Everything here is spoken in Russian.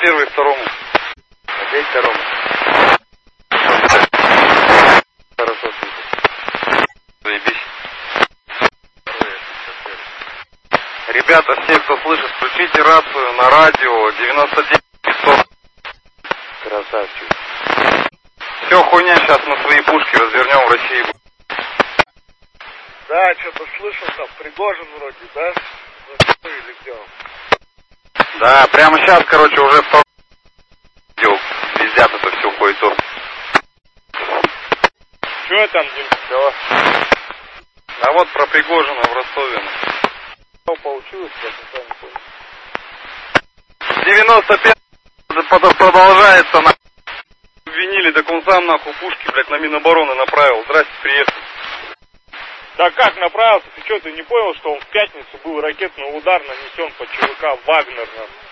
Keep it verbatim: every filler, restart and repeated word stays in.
первый, второму. Опять второму. Хорошо, заебись. Ребята, все, кто слышит, включите рацию на радио девяносто девять пятьсот. Красавчик. Все, хуйня, сейчас мы свои пушки развернем в России. Да, что-то слышал там, Пригожин вроде, да? Ну, или где он? Да, прямо сейчас, короче, уже в видео вездят это все хуйцо. Что там, Димка? А вот про Пригожина в Ростове. Что получилось, я не понял. девяносто пять продолжается, на... Обвинили, так он сам нахуй пушки, блядь, на Минобороны направил. Здрасте, приехал. Да как направился? Ты что, ты не понял, что он в пятницу был ракетный удар нанесен по ЧВК Вагнер?